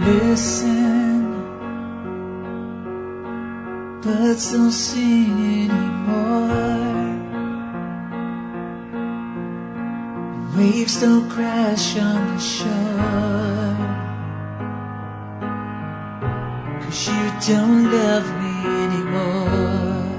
Listen, birds don't sing anymore. Waves don't crash on the shore. 'Cause you don't love me anymore.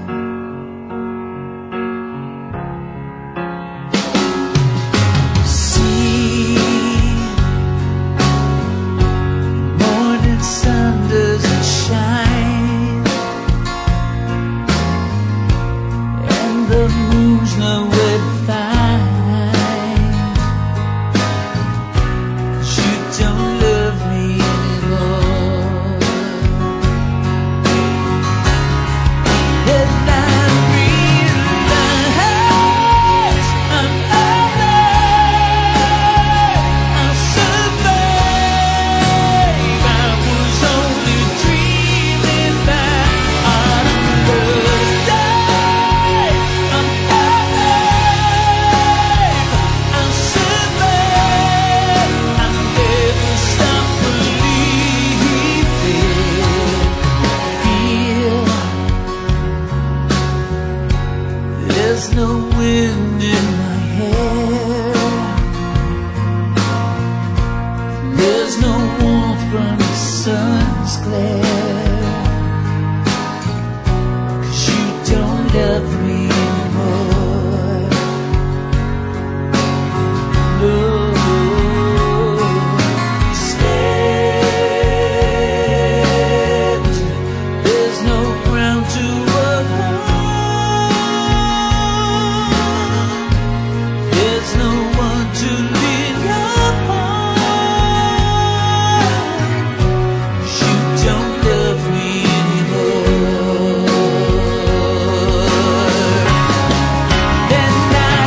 The moon's nowhere to find. 'Cause you don't love me anymore. And I realize I'm alive. I'll survive. I was only dreaming that I'd There's no wind in my hair. There's no warmth from the sun's glare. 'Cause you don't love me anymore. No. Stand. There's no ground to walk on. No one to lean upon. You don't love me anymore. Then I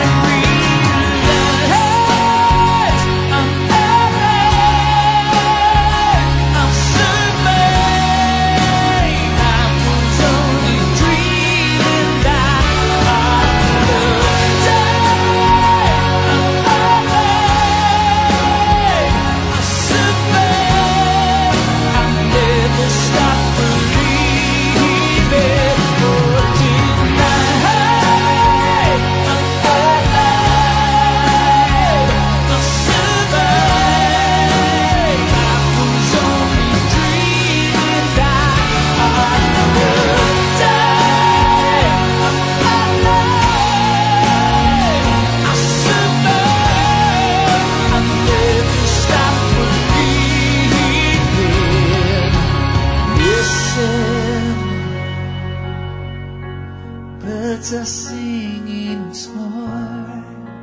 realize I'm alive. I'll survive. I was only dreaming that I would die. Birds are singing once more.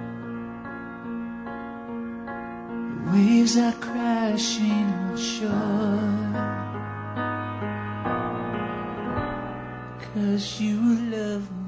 Waves are crashing on shore. 'Cause you love me.